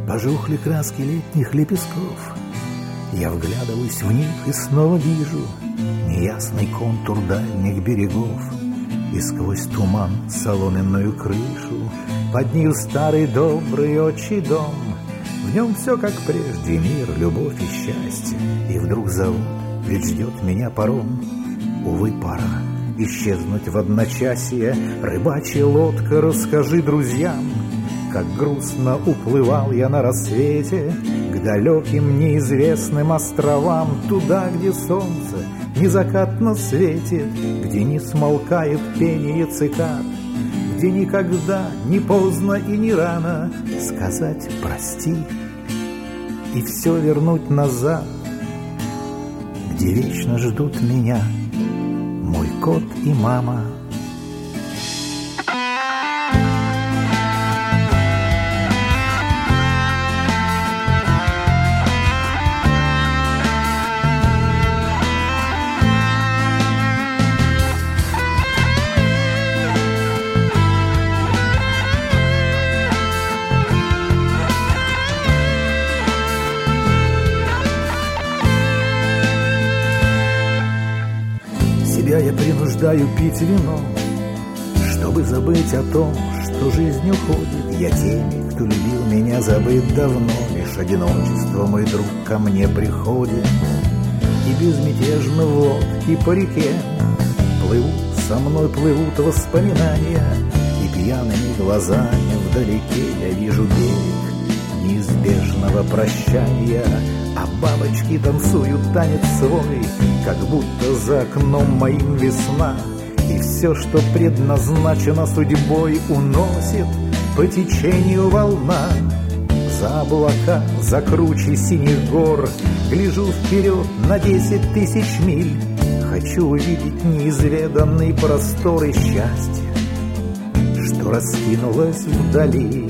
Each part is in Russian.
Пожухли краски летних лепестков. Я вглядываюсь в них и снова вижу неясный контур дальних берегов. И сквозь туман соломенную крышу под нею старый добрый отчий дом. В нем все как прежде, мир, любовь и счастье. И вдруг зовут, ведь ждет меня паром. Увы, пора исчезнуть в одночасье. Рыбачья лодка, расскажи друзьям, как грустно уплывал я на рассвете к далеким неизвестным островам, туда, где солнце незакатно светит, где не смолкает пение цикад, где никогда не поздно и не рано сказать прости и все вернуть назад, где вечно ждут меня мой кот и мама. Я принуждаю пить вино, чтобы забыть о том, что жизнь уходит. Я теми, кто любил меня, забыт давно. Лишь одиночество, мой друг, ко мне приходит. И безмятежно в лодке по реке плывут, со мной плывут воспоминания. И пьяными глазами вдалеке я вижу берег неизбежного прощания. А бабочки танцуют танец свой, как будто за окном моим весна. И все, что предназначено судьбой, уносит по течению волна. За облака, за круче синих гор гляжу вперед на 10 тысяч миль. Хочу увидеть неизведанный простор и счастье, что раскинулось вдали.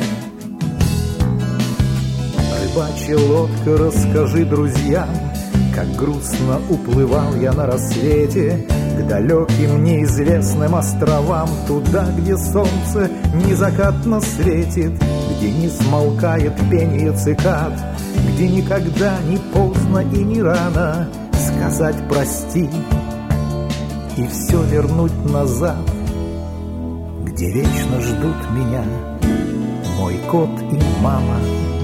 Рыбачья лодка, расскажи друзьям, как грустно уплывал я на рассвете к далеким неизвестным островам, туда, где солнце незакатно светит, где не смолкает пение цикад, где никогда не поздно и не рано сказать прости и все вернуть назад, где вечно ждут меня мой кот и мама.